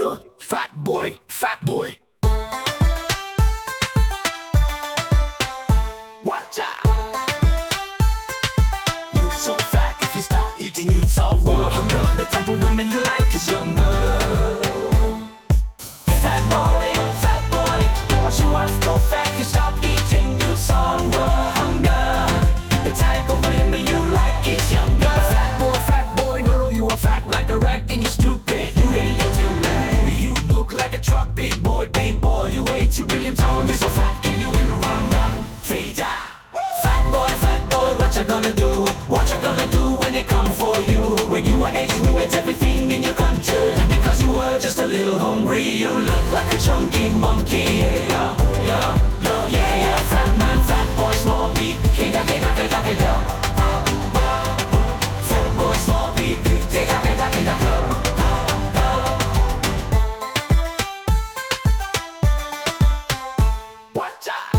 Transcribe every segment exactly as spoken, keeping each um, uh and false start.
yo, fat boy, fat boy. Watch out. You so fat if you stop eating, you so raw. Hunger, the type of women you like is younger. Fat boy, fat boy. Watch you want to go fat, you stop eating, you so raw. Hunger, the type of women you like is younger. Fat boy, fat boy, girl, you are fat like a rat and you're stupid. You really look too late. You look like a truck, big boy, big boy. You weigh two billion pounds, you're so fat, and you in the wrong run. Fade out. Fat boy, fat boy, what you gonna do? What you gonna do when they come for you? When you were eight, you ate everything in your country. Because you were just a little hungry. You look like a chunky monkey. Yeah, yeah, yeah, yeah, yeah. Fat man, fat boy, small beat. Kida, kida, kida, kida. Fat boy, small beat. Kida, kida, kida, kida. Watch out.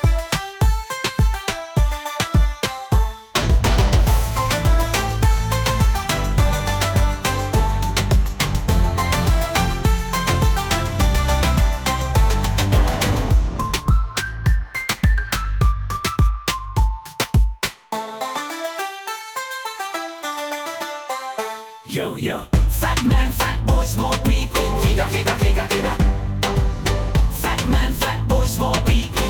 Yo, yo, fat man, fat boy, small beat. Kida, kida, kida, kida. Fat man, fat boy, small beat.